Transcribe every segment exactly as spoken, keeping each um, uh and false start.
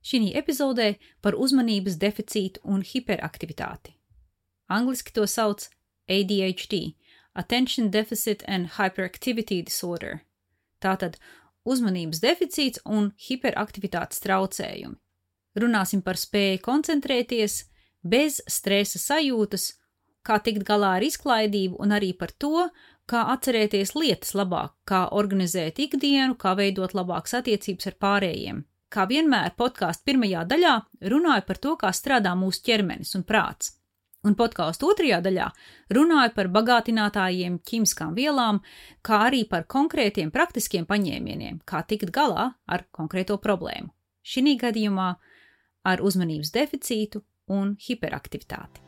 Šī epizodē par uzmanības deficītu un hiperaktivitāti. Angliski to sauc A D H D, Attention Deficit and Hyperactivity Disorder. Tātad uzmanības deficīts un hiperaktivitātes traucējumi. Runāsim par spēju koncentrēties, bez stresa sajūtas, kā tikt galā ar izklaidību un arī par to, kā atcerēties lietas labāk, kā organizēt ikdienu, kā veidot labākas attiecības ar pārējiem. Kā vienmēr podkāstu pirmajā daļā runāju par to, kā strādā mūsu ķermenis un prāts. Un podkāstu otrajā daļā runāju par bagātinātājiem, ķīmiskām vielām, kā arī par konkrētiem praktiskiem paņēmieniem, kā tikt galā ar konkrēto problēmu. Šī gadījumā ar uzmanības deficītu un hiperaktivitāti.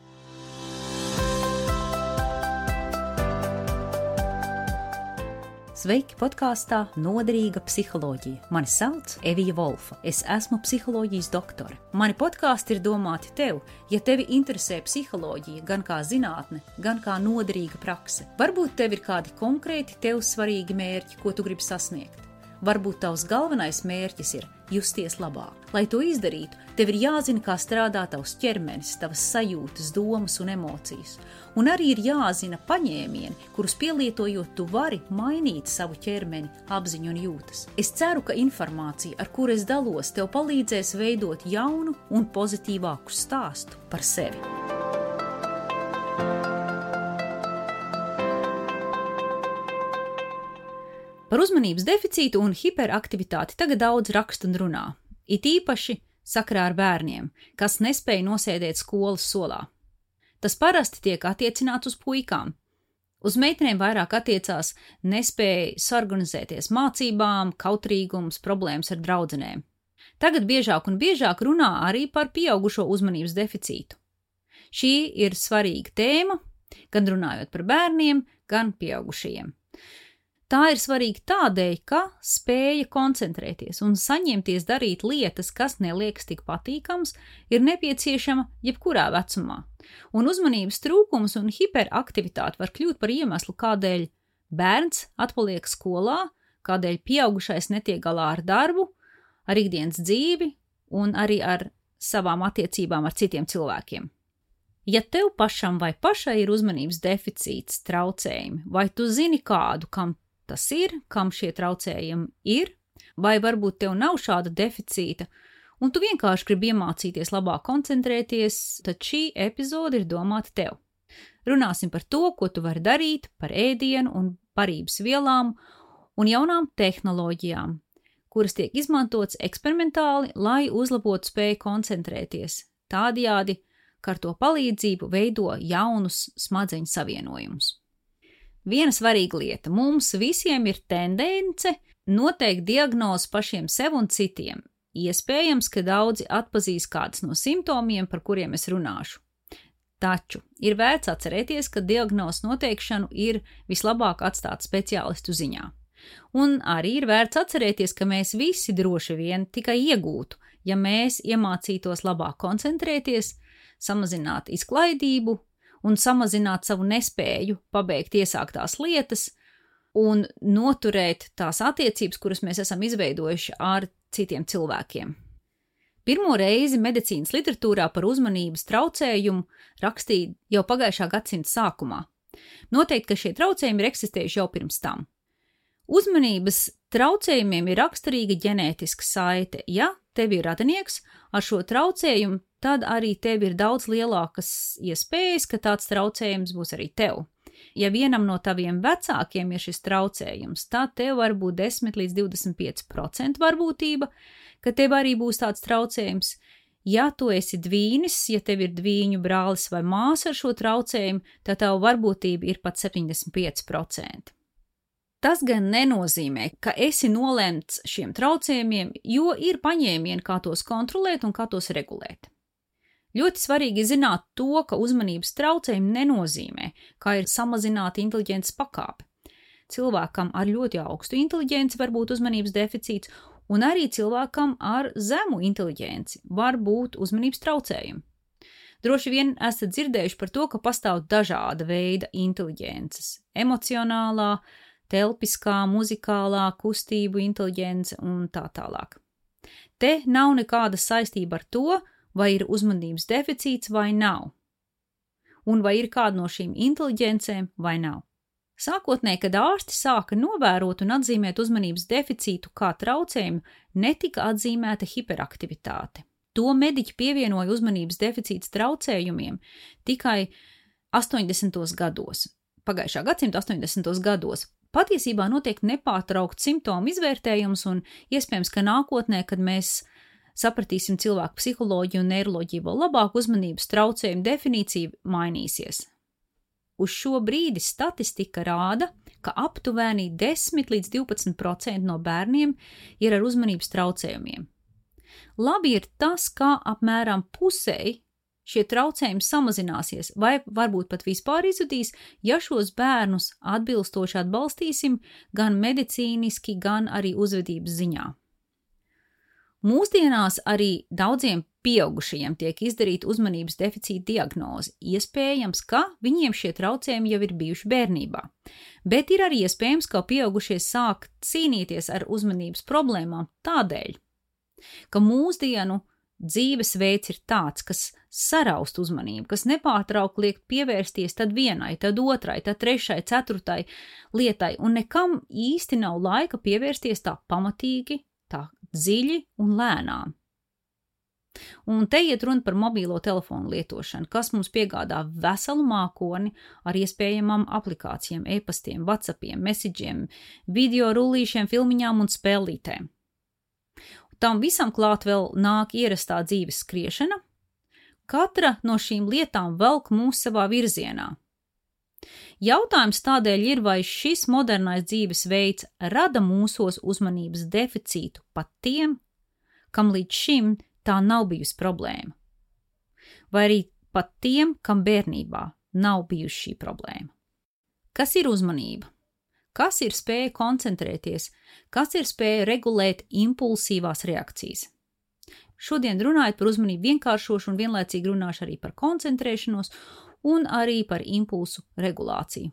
Sveiki podkāstā Noderīga psiholoģija. Mani sauc Evija Volfa. Es esmu psiholoģijas doktore. Mani podkāsti ir domāti tev, ja tevi interesē psiholoģija gan kā zinātne, gan kā noderīga prakse. Varbūt tev ir kādi konkrēti tev svarīgi mērķi, ko tu gribi sasniegt. Varbūt tavs galvenais mērķis ir justies labāk. Lai to izdarītu, tev ir jāzina, kā strādā tavs ķermenis, tavas sajūtas, domas un emocijas. Un arī ir jāzina paņēmieni, kurus pielietojot tu vari mainīt savu ķermeni, apziņu un jūtas. Es ceru, ka informācija, ar kuru es dalos, tev palīdzēs veidot jaunu un pozitīvāku stāstu par sevi. Par uzmanības deficītu un hiperaktivitāti tagad daudz raksta un runā. It īpaši sakarā ar bērniem, kas nespēja nosēdēt skolas solā. Tas parasti tiek attiecināts uz puikām. Uz meitenēm vairāk attiecās nespēja sarganizēties mācībām, kautrīgums, problēmas ar draudzenēm. Tagad biežāk un biežāk runā arī par pieaugušo uzmanības deficītu. Šī ir svarīga tēma, gan runājot par bērniem, gan pieaugušajiem. Tā ir svarīga tādēļ, ka spēja koncentrēties un saņemties darīt lietas, kas neliekas tik patīkams, ir nepieciešama jebkurā vecumā. Un uzmanības trūkums un hiperaktivitāte var kļūt par iemeslu, kādēļ bērns atpaliek skolā, kādēļ pieaugušais netiek galā ar darbu, ar ikdienas dzīvi un arī ar savām attiecībām ar citiem cilvēkiem. Ja tev pašam vai pašai ir uzmanības deficīts, traucējumi, vai tu zini kādu, kam tas ir, kam šie traucējumi ir, vai varbūt tev nav šāda deficīta, un tu vienkārši gribi iemācīties labāk koncentrēties, tad šī epizode ir domāta tev. Runāsim par to, ko tu vari darīt, par ēdienu un barības vielām un jaunām tehnoloģijām, kuras tiek izmantotas eksperimentāli, lai uzlabotu spēju koncentrēties, tādējādi, ka ar to palīdzību veido jaunus smadzeņu savienojumus. Viena svarīga lieta. Mums visiem ir tendence noteikt diagnozi pašiem sev un citiem. Iespējams, ka daudzi atpazīs kādas no simptomiem, par kuriem es runāšu. Taču ir vērts atcerēties, ka diagnozes noteikšanu ir vislabāk atstāt speciālistu ziņā. Un arī ir vērts atcerēties, ka mēs visi droši vien tikai iegūtu, ja mēs iemācītos labāk koncentrēties, samazināt izklaidību, un samazināt savu nespēju pabeigt iesāktās lietas un noturēt tās attiecības, kuras mēs esam izveidojuši ar citiem cilvēkiem. Pirmo reizi medicīnas literatūrā par uzmanības traucējumu rakstīja jau pagājušā gadsimta sākumā. Noteikti, ka šie traucējumi ir eksistējuši jau pirms tam. Uzmanības traucējumiem ir raksturīga ģenētiska saite. Ja tev ir radinieks ar šo traucējumu, tad arī tev ir daudz lielākas iespējas, ka tāds traucējums būs arī tev. Ja vienam no taviem vecākiem ir šis traucējums, tad tev var būt desmit līdz divdesmit pieci procenti varbūtība, ka tev arī būs tāds traucējums. Ja tu esi dvīnis, ja tev ir dvīņu brālis vai māsa ar šo traucējumu, tad tava varbūtība ir pat septiņdesmit pieci procenti. Tas gan nenozīmē, ka esi nolemts šiem traucējumiem, jo ir paņēmieni, kā tos kontrolēt un kā tos regulēt. Ļoti svarīgi zināt to, ka uzmanības traucējumi nenozīmē, kā ir samazināta inteliģences pakāpe. Cilvēkam ar ļoti augstu inteliģenci var būt uzmanības deficīts, un arī cilvēkam ar zemu inteliģenci var būt uzmanības traucējumi. Droši vien esat dzirdējuši par to, ka pastāv dažāda veida inteliģences – emocionālā, telpiskā, muzikālā, kustību inteliģence un tā tālāk. te nav nekāda saistība ar to, vai ir uzmanības deficīts vai nav, un vai ir kāda no šīm inteliģencēm vai nav. Sākotnēji, kad ārsti sāka novērot un atzīmēt uzmanības deficītu kā traucējumu, netika atzīmēta hiperaktivitāte. To mediķi pievienoja uzmanības deficīts traucējumiem tikai astoņdesmitos gados, pagājušā gadsimta astoņdesmitos gados. Patiesībā notiek nepārtraukts simptomu izvērtējums un iespējams, ka nākotnē, kad mēs sapratīsim cilvēku psiholoģiju un neiroloģiju vēl labāk, uzmanības traucējumu definīcija mainīsies. Uz šo brīdi statistika rāda, ka aptuveni desmit līdz divpadsmit procenti no bērniem ir ar uzmanības traucējumiem. Labi ir tas, ka apmēram pusei šie traucējumi samazināsies vai varbūt pat vispār izzudīs, ja šos bērnus atbilstoši atbalstīsim gan medicīniski, gan arī uzvedības ziņā. Mūsdienās arī daudziem pieaugušajiem tiek izdarīta uzmanības deficīta diagnoze. Iespējams, ka viņiem šie traucējumi jau ir bijuši bērnībā, bet ir arī iespējams, ka pieaugušie sāk cīnīties ar uzmanības problēmām tādēļ, ka mūsdienu dzīvesveids ir tāds, kas saraust uzmanību, kas nepārtraukti liek pievērsties tad vienai, tad otrai, tad trešai, ceturtai lietai, un nekam īsti nav laika pievērsties tā pamatīgi, tā dziļi un lēnām. Un te iet runa par mobīlo telefonu lietošanu, kas mums piegādā veselu mākoni ar iespējamām aplikācijām, e-pastiem, WhatsAppiem, messageiem, video rullīšiem, filmiņām un spēlītēm. Tam visam klāt vēl nāk ierastā dzīves skriešana. Katra no šīm lietām velk mūs savā virzienā. Jautājums tādēļ ir, vai šis modernais dzīvesveids rada mūsos uzmanības deficītu pat tiem, kam līdz šim tā nav bijusi problēma, vai arī pat tiem, kam bērnībā nav bijusi šī problēma. Kas ir uzmanība? Kas ir spēja koncentrēties? Kas ir spēja regulēt impulsīvās reakcijas? Šodien runājot par uzmanību vienkāršošanu un vienlaicīgi runāšu arī par koncentrēšanos un arī par impulsu regulāciju.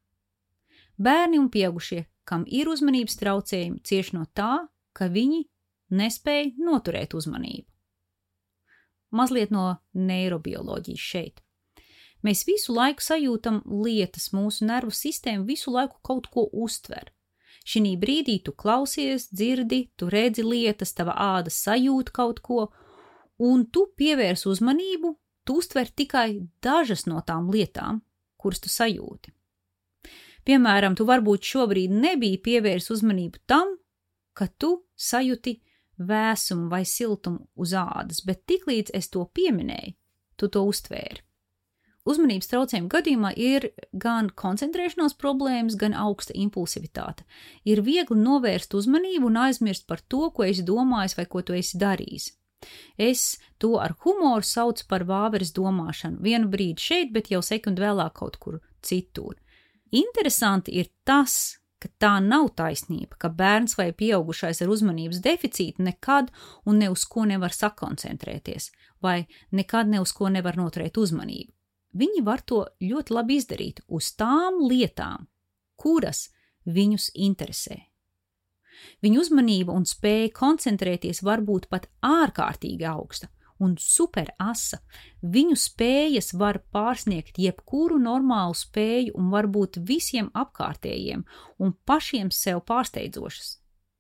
Bērni un pieaugušie, kam ir uzmanības traucējumi, cieš no tā, ka viņi nespēja noturēt uzmanību. Mazliet no neirobioloģijas šeit. Mēs visu laiku sajūtam lietas, mūsu nervu sistēma visu laiku kaut ko uztver. Šinī brīdī tu klausies, dzirdi, tu redzi lietas, tava āda sajūt kaut ko, un tu pievērs uzmanību, tu uztver tikai dažas no tām lietām, kuras tu sajūti. Piemēram, tu varbūt šobrīd nebija pievērs uzmanību tam, ka tu sajuti vēsumu vai siltumu uz ādas, bet tiklīdz es to pieminēju, tu to uztvēri. Uzmanības traucējuma gadījumā ir gan koncentrēšanās problēmas, gan augsta impulsivitāte. Ir viegli novērst uzmanību un aizmirst par to, ko esi domājis vai ko tu esi darījis. Es to ar humoru saucu par vāveres domāšanu. Vienu brīdi šeit, bet jau sekundi vēlāk kaut kur citur. Interesanti ir tas, ka tā nav taisnība, ka bērns vai pieaugušais ar uzmanības deficītu nekad un ne uz ko nevar sakoncentrēties, vai nekad ne uz ko nevar noturēt uzmanību. Viņi var to ļoti labi izdarīt uz tām lietām, kuras viņus interesē. Viņu uzmanība un spēja koncentrēties var būt pat ārkārtīgi augsta un super asa. Viņu spējas var pārsniegt jebkuru normālu spēju un var būt visiem apkārtējiem un pašiem sev pārsteidzošas.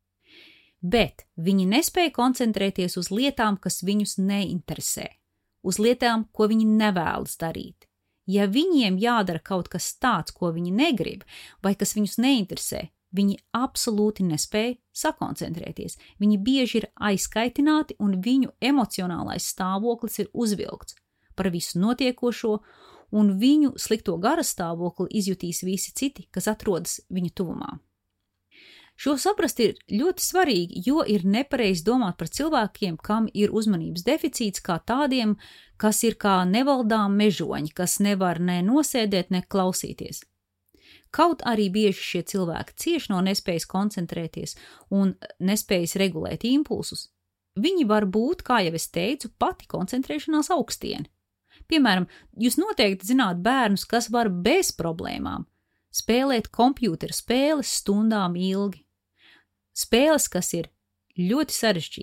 Bet viņi nespēja koncentrēties uz lietām, kas viņus neinteresē, uz lietām, ko viņi nevēlas darīt. Ja viņiem jādara kaut kas tāds, ko viņi negrib, vai kas viņus neinteresē, viņi absolūti nespēja sakoncentrēties. Viņi bieži ir aizskaitināti un viņu emocionālais stāvoklis ir uzvilkts par visu notiekošo, un viņu slikto garastāvokli izjutīs visi citi, kas atrodas viņu tuvumā. Šo saprast ir ļoti svarīgi, jo ir nepareizi domāt par cilvēkiem, kam ir uzmanības deficīts, kā tādiem, kas ir kā nevaldām mežoņi, kas nevar ne nosēdēt, ne klausīties. Kaut arī bieži šie cilvēki cieš no nespējas koncentrēties un nespējas regulēt impulsus, viņi var būt, kā jau es teicu, pati koncentrēšanās augstieni. Piemēram, jūs noteikti zināt bērnus, kas var bez problēmām spēlēt kompjūtera spēles stundām ilgi. Spēles, kas ir ļoti sarežģītas,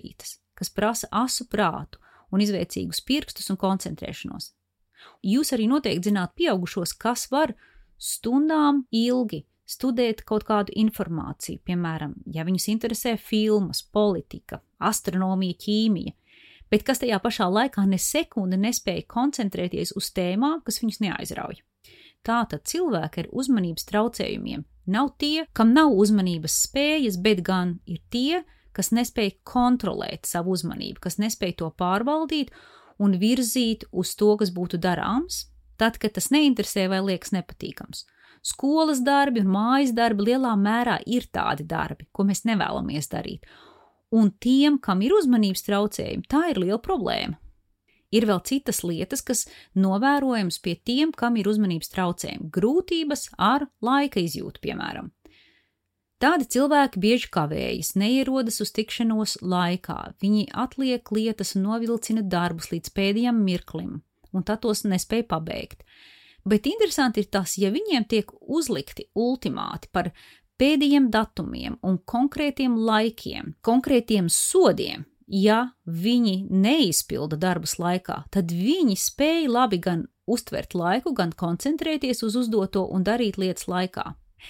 kas prasa asu prātu un izvēcīgus pirkstus un koncentrēšanos. Jūs arī noteikti zināt pieaugušos, kas var stundām ilgi studēt kaut kādu informāciju, piemēram, ja viņus interesē filmas, politika, astronomija, ķīmija, bet kas tajā pašā laikā ne sekundi nespēja koncentrēties uz tēmām, kas viņus neaizrauj. Tātad cilvēki ar uzmanības traucējumiem nav tie, kam nav uzmanības spējas, bet gan ir tie, kas nespēja kontrolēt savu uzmanību, kas nespēja to pārvaldīt un virzīt uz to, kas būtu darāms, tad, kad tas neinteresē vai liekas nepatīkams. Skolas darbi un mājas darbi lielā mērā ir tādi darbi, ko mēs nevēlamies darīt. Un tiem, kam ir uzmanības traucējumi, tā ir liela problēma. Ir vēl citas lietas, kas novērojams pie tiem, kam ir uzmanības traucējumi. Grūtības ar laika izjūtu, piemēram. Tādi cilvēki bieži kavējas, neierodas uz tikšanos laikā. Viņi atliek lietas un novilcina darbus līdz pēdējam mirklim, un tad tos nespēja pabeigt. Bet interesanti ir tas, ja viņiem tiek uzlikti ultimāti par pēdējiem datumiem un konkrētiem laikiem, konkrētiem sodiem, ja viņi neizpilda darbus laikā, tad viņi spēj labi gan uztvert laiku, gan koncentrēties uz uzdoto un darīt lietas laikā.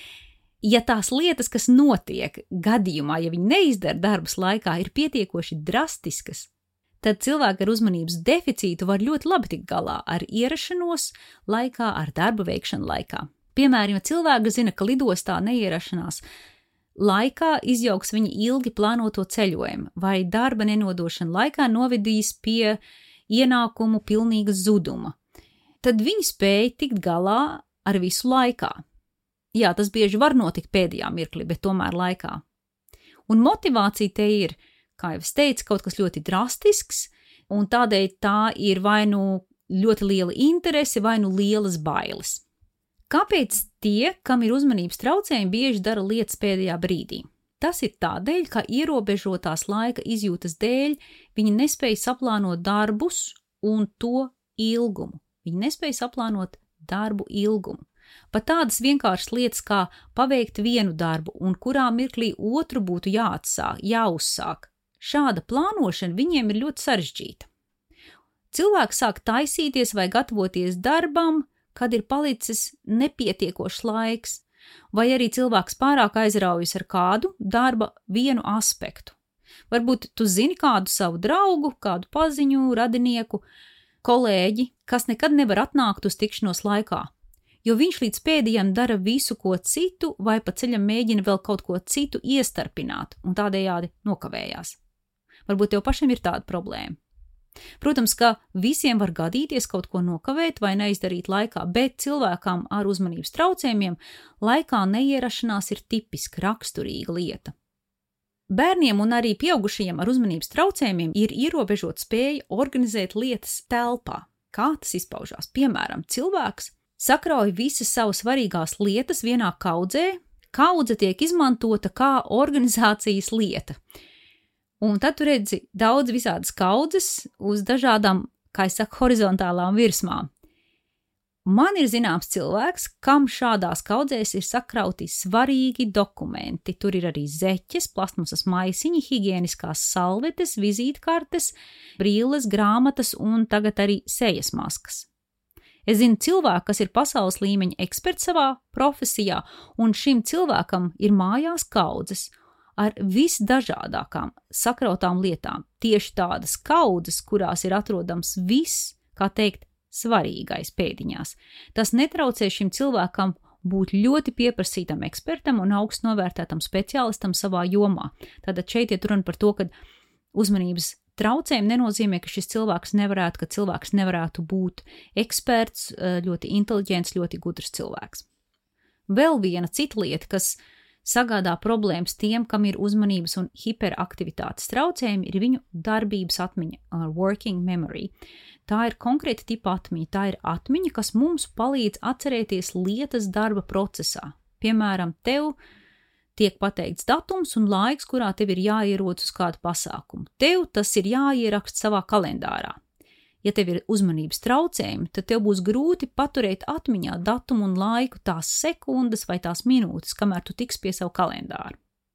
Ja tās lietas, kas notiek gadījumā, ja viņi neizdara darbus laikā, ir pietiekoši drastiskas, tad cilvēki ar uzmanības deficītu var ļoti labi tikt galā ar ierašanos laikā, ar darba veikšanu laikā. Piemēram, ja cilvēki zina, ka lidostā neierašanās laikā izjauks viņa ilgi plānoto ceļojumu, vai darba nenodošana laikā novedīs pie ienākumu pilnīga zuduma, tad viņi spēja tikt galā ar visu laikā. Jā, tas bieži var notikt pēdējā mirklī, bet tomēr laikā. Un motivācija te ir, kā jau es teicu, kaut kas ļoti drastisks, un tādēļ tā ir vai nu ļoti liela interese, vai nu lielas bailes. Kāpēc tie, kam ir uzmanības traucējumi, bieži dara lietas pēdējā brīdī? Tas ir tādēļ, ka ierobežotās laika izjūtas dēļ viņi nespēja saplānot darbus un to ilgumu. Viņi nespēja saplānot darbu ilgumu. Pat tādas vienkāršas lietas kā paveikt vienu darbu un kurā mirklī otru būtu jāatsāk, jāuzsāk. Šāda plānošana viņiem ir ļoti sarežģīta. Cilvēks sāk taisīties vai gatavoties darbam, kad ir palicis nepietiekošs laiks, vai arī cilvēks pārāk aizraujas ar kādu darba vienu aspektu. Varbūt tu zini kādu savu draugu, kādu paziņu, radinieku, kolēģi, kas nekad nevar atnākt uz tikšanos laikā, jo viņš līdz pēdējiem dara visu ko citu vai pa ceļam mēģina vēl kaut ko citu iestarpināt un tādējādi nokavējās. Varbūt tev pašam ir tāda problēma. Protams, ka visiem var gadīties kaut ko nokavēt vai neizdarīt laikā, bet cilvēkam ar uzmanības traucējumiem laikā neierašanās ir tipiska raksturīga lieta. Bērniem un arī pieaugušajiem ar uzmanības traucējumiem ir ierobežot spēja organizēt lietas telpā. Kā tas izpaužās? Piemēram, cilvēks sakrauj visas savas svarīgās lietas vienā kaudzē, kaudze tiek izmantota kā organizācijas lieta. Un tad tu redzi daudz visādas kaudzes uz dažādām, kā es saku, horizontālām virsmām. Man ir zināms cilvēks, kam šādās kaudzēs ir sakrauti svarīgi dokumenti. Tur ir arī zeķes, plastmasas maisiņi, higieniskās salvetes, vizītkartes, brilles, grāmatas un tagad arī sejas maskas. Es zinu cilvēku, kas ir pasaules līmeņa eksperts savā profesijā, un šim cilvēkam ir mājās kaudzes ar visdažādākām sakrautām lietām, tieši tādas kaudzes, kurās ir atrodams viss, kā teikt, svarīgais pēdiņās. Tas netraucē šim cilvēkam būt ļoti pieprasītam ekspertam un augstu novērtētam speciālistam savā jomā. Tātad šeit iet runa par to, ka uzmanības traucējumi nenozīmē, ka šis cilvēks nevarētu, ka cilvēks nevarētu būt eksperts, ļoti inteliģents, ļoti gudrs cilvēks. Vēl viena cita lieta, kas sagādā problēmas tiem, kam ir uzmanības un hiperaktivitātes traucējumi, ir viņu darbības atmiņa, working memory. Tā ir konkrēta tipa atmiņa, tā ir atmiņa, kas mums palīdz atcerēties lietas darba procesā. Piemēram, tev tiek pateikts datums un laiks, kurā tev ir jāierodas uz kādu pasākumu. Tev tas ir jāierakst savā kalendārā. Ja tev ir uzmanības traucējumi, tad tev būs grūti paturēt atmiņā datumu un laiku, tās sekundes vai tās minūtes, kamēr tu tiks pie savu kalendāru.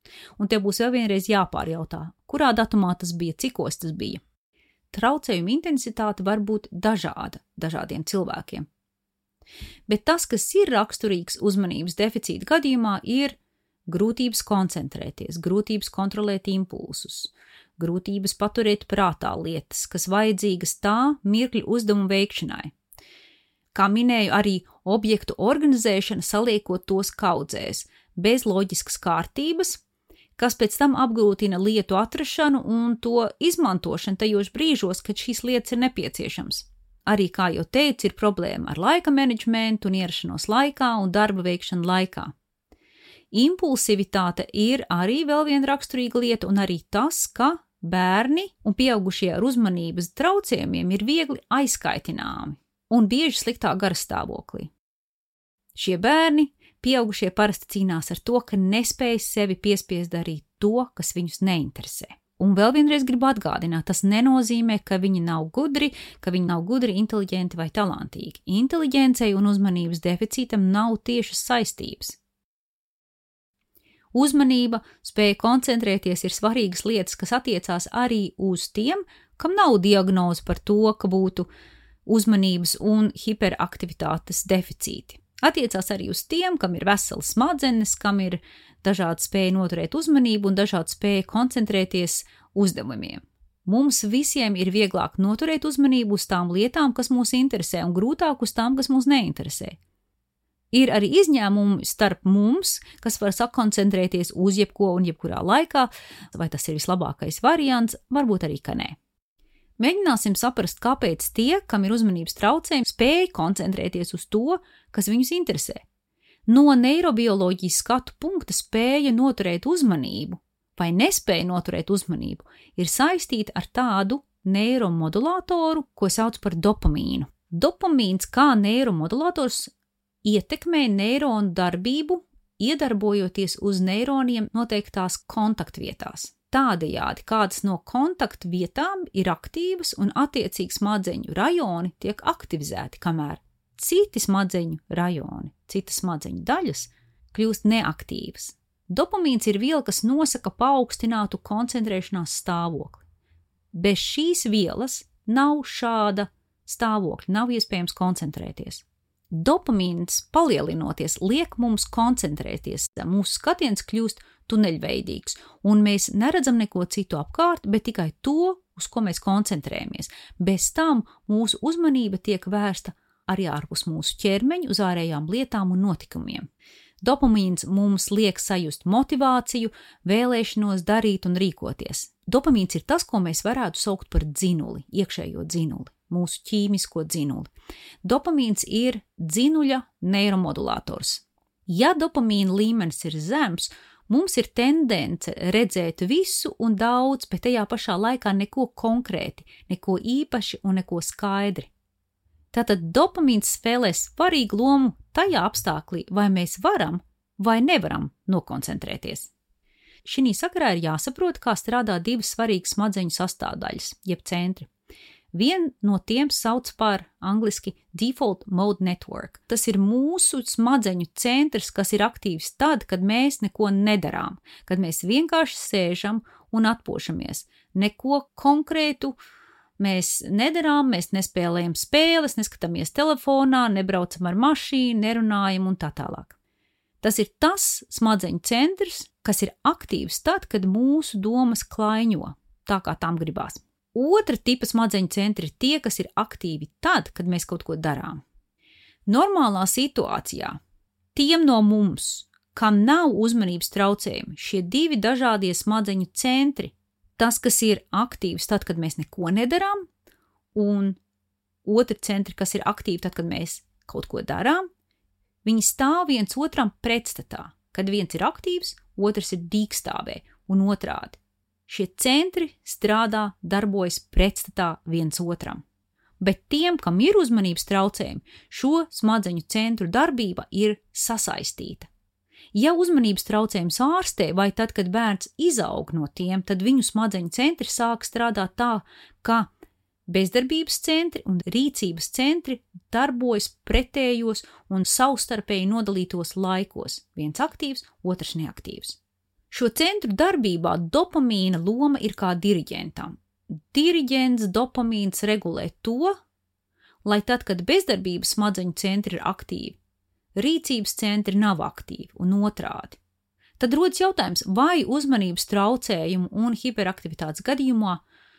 Un tev būs vēl vienreiz jāpārjautā, kurā datumā tas bija, cikos tas bija. Traucējuma intensitāte var būt dažāda dažādiem cilvēkiem. Bet tas, kas ir raksturīgs uzmanības deficīta gadījumā, ir grūtības koncentrēties, grūtības kontrolēt impulsus, grūtības paturēt prātā lietas, kas vajadzīgas tā mirkļa uzdevumu veikšanai. Kā minēju, arī objektu organizēšana saliekot tos kaudzēs, bez loģiskas kārtības, kas pēc tam apgrūtina lietu atrašanu un to izmantošanu tajos brīžos, kad šīs lietas ir nepieciešams. Arī, kā jau teicu, ir problēma ar laika menedžmentu un ierašanos laikā un darba veikšanu laikā. Impulsivitāte ir arī vēl viena raksturīga lieta, un arī tas, ka bērni un pieaugušie ar uzmanības traucējumiem ir viegli aizkaitināmi un bieži sliktā garastāvoklī. Šie bērni, pieaugušie parasti cīnās ar to, ka nespēj sevi piespiest darīt to, kas viņus neinteresē. Un vēl vienreiz gribu atgādināt, tas nenozīmē, ka viņi nav gudri, ka viņi nav gudri, inteliģenti vai talantīgi. Inteliģencei un uzmanības deficītam nav tiešas saistības. Uzmanība, spēja koncentrēties ir svarīgas lietas, kas attiecās arī uz tiem, kam nav diagnoze par to, ka būtu uzmanības un hiperaktivitātes deficīti. Attiecās arī uz tiem, kam ir veselas smadzenes, kam ir dažāda spēja noturēt uzmanību un dažāda spēja koncentrēties uzdevumiem. Mums visiem ir vieglāk noturēt uzmanību uz tām lietām, kas mūs interesē, un grūtāk uz tām, kas mūs neinteresē. Ir arī izņēmumi starp mums, kas var sakoncentrēties uz jebko un jebkurā laikā, vai tas ir vislabākais variants, varbūt arī, ka nē. Mēģināsim saprast, kāpēc tie, kam ir uzmanības traucējumi, spēj koncentrēties uz to, kas viņus interesē. No neirobioloģijas skatu punkta spēja noturēt uzmanību vai nespēja noturēt uzmanību ir saistīta ar tādu neiromodulātoru, ko sauc par dopamīnu. Dopamīns kā neiromodulators ietekmē neironu darbību, iedarbojoties uz neironiem noteiktās kontaktvietās. Tādējādi kādas no kontaktvietām ir aktīvas un attiecīgi smadzeņu rajoni tiek aktivizēti, kamēr citi smadzeņu rajoni, citas smadzeņu daļas kļūst neaktīvas. Dopamīns ir viela, kas nosaka paaugstinātu koncentrēšanās stāvokli. Bez šīs vielas nav šāda stāvokļa, nav iespējams koncentrēties. Dopamīns palielinoties liek mums koncentrēties, mūsu skatiens kļūst tuneļveidīgs, un mēs neredzam neko citu apkārt, bet tikai to, uz ko mēs koncentrējamies. Bez tam mūsu uzmanība tiek vērsta arī ārpus mūsu ķermeņa uz ārējām lietām un notikumiem. Dopamīns mums liek sajust motivāciju, vēlēšanos darīt un rīkoties. Dopamīns ir tas, ko mēs varētu saukt par dzinuli, iekšējo dzinuli, mūsu ķīmisko dzinuli. Dopamīns ir dzinuļa neiromodulators. Ja dopamīna līmenis ir zems, mums ir tendence redzēt visu un daudz, bet tajā pašā laikā neko konkrēti, neko īpaši un neko skaidri. Tātad dopamīns spēlē svarīgu lomu tajā apstāklī, vai mēs varam vai nevaram nokoncentrēties. Šī sakarā ir jāsaprot, kā strādā divas svarīgas smadzeņu sastāvdaļas, jeb centri. Vienu no tiem sauc par angliski default mode network. Tas ir mūsu smadzeņu centrs, kas ir aktīvs tad, kad mēs neko nedarām, kad mēs vienkārši sēžam un atpūšamies. Neko konkrētu mēs nedarām, mēs nespēlējam spēles, neskatāmies telefonā, nebraucam ar mašīnu, nerunājam un tā tālāk. Tas ir tas smadzeņu centrs, kas ir aktīvs tad, kad mūsu domas klaiņo, tā kā tām gribās. Otra tipa smadzeņu centri ir tie, kas ir aktīvi tad, kad mēs kaut ko darām. Normālā situācijā tiem no mums, kam nav uzmanības traucējumi, šie divi dažādie smadzeņu centri, tas, kas ir aktīvs tad, kad mēs neko nedarām, un otri centri, kas ir aktīvi tad, kad mēs kaut ko darām, viņi stāv viens otram pretstatā, kad viens ir aktīvs, otrs ir dīkstāvē un otrādi. Šie centri strādā, darbojas pretstatā viens otram. Bet tiem, kam ir uzmanības traucējumi, šo smadzeņu centru darbība ir sasaistīta. Ja uzmanības traucējums ārstē vai tad, kad bērns izaug no tiem, tad viņu smadzeņu centri sāk strādāt tā, ka bezdarbības centri un rīcības centri darbojas pretējos un savstarpēji nodalītos laikos, viens aktīvs, otrs neaktīvs. Šo centru darbībā dopamīna loma ir kā diriģentam. Diriģents dopamīns regulē to, lai tad, kad bezdarbības smadzeņu centri ir aktīvi, rīcības centri nav aktīvi un otrādi. Tad rodas jautājums, vai uzmanības traucējumu un hiperaktivitātes gadījumā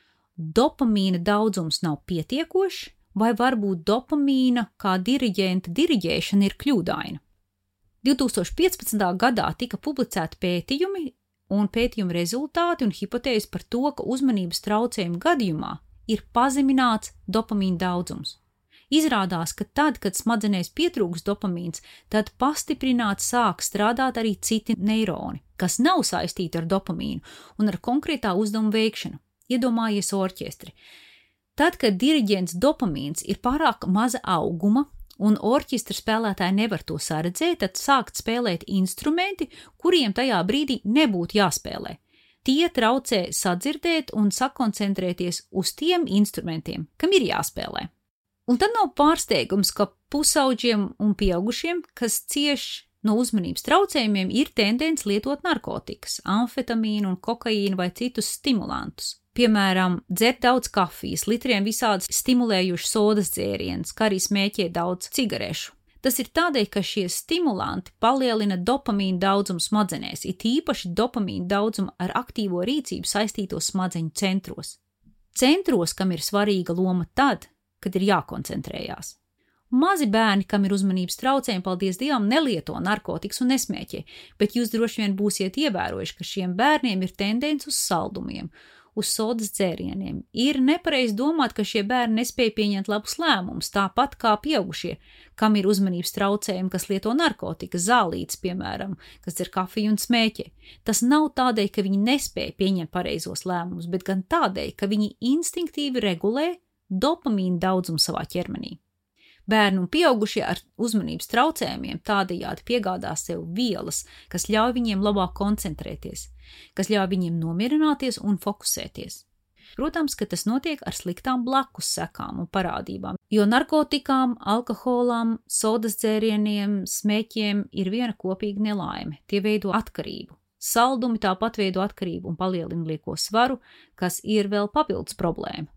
dopamīna daudzums nav pietiekošs, vai varbūt dopamīna kā diriģenta diriģēšana ir kļūdaina. divtūkstoš piecpadsmitā gadā tika publicēti pētījumi un pētījumu rezultāti un hipotēzes par to, ka uzmanības traucējumu gadījumā ir pazemināts dopamīna daudzums. Izrādās, ka tad, kad smadzenēs pietrūks dopamīns, tad pastiprināti sāk strādāt arī citi neironi, kas nav saistīti ar dopamīnu un ar konkrētā uzdevuma veikšanu. Iedomājies orķestri. Tad, kad diriģents dopamīns ir pārāk maza auguma un orķestra spēlētāji nevar to saredzēt, tad sākt spēlēt instrumenti, kuriem tajā brīdī nebūtu jāspēlē. Tie traucē sadzirdēt un sakoncentrēties uz tiem instrumentiem, kam ir jāspēlē. Un tad nav pārsteigums, ka pusauģiem un pieaugušiem, kas cieš no uzmanības traucējumiem, ir tendence lietot narkotikas, amfetamīnu un kokaīnu vai citus stimulantus. Piemēram, dzert daudz kafijas, litriem visādas stimulējušas sodas dzērienus, kā arī smēķē daudz cigarešu. Tas ir tādēļ, ka šie stimulanti palielina dopamīna daudzumu smadzenēs, it īpaši dopamīna daudzumu ar aktīvo rīcību saistītos smadzeņu centros. Centros, kam ir svarīga loma tad, kad ir jākoncentrējās. Mazi bērni, kam ir uzmanības traucējumi, paldies Dievam, nelieto narkotikas un nesmēķē, bet jūs droši vien būsiet ievērojuši, ka šiem bērniem ir tendence uz saldumiem, uz sodas dzērieniem. Ir nepareizi domāt, ka šie bērni nespēj pieņemt labus lēmumus, tāpat kā pieaugušie, kam ir uzmanības traucējumi, kas lieto narkotikas, zālītes, piemēram, kas dzer kafiju un smēķē. Tas nav tādēļ, ka viņi nespēj pieņemt pareizos lēmumus, bet gan tādēļ, ka viņi instinktīvi regulē dopamīna daudzumu savā ķermenī. Bērni un pieaugušie ar uzmanības traucējumiem tādējādi piegādā sev vielas, kas ļauj viņiem labāk koncentrēties, kas ļauj viņiem nomierināties un fokusēties. Protams, ka tas notiek ar sliktām blakus sekām un parādībām, jo narkotikām, alkoholam, sodas dzērieniem, smēķiem ir viena kopīga nelaime. Tie veido atkarību. Saldumi tāpat veido atkarību un palielina lieko svaru, kas ir vēl papildus problēma.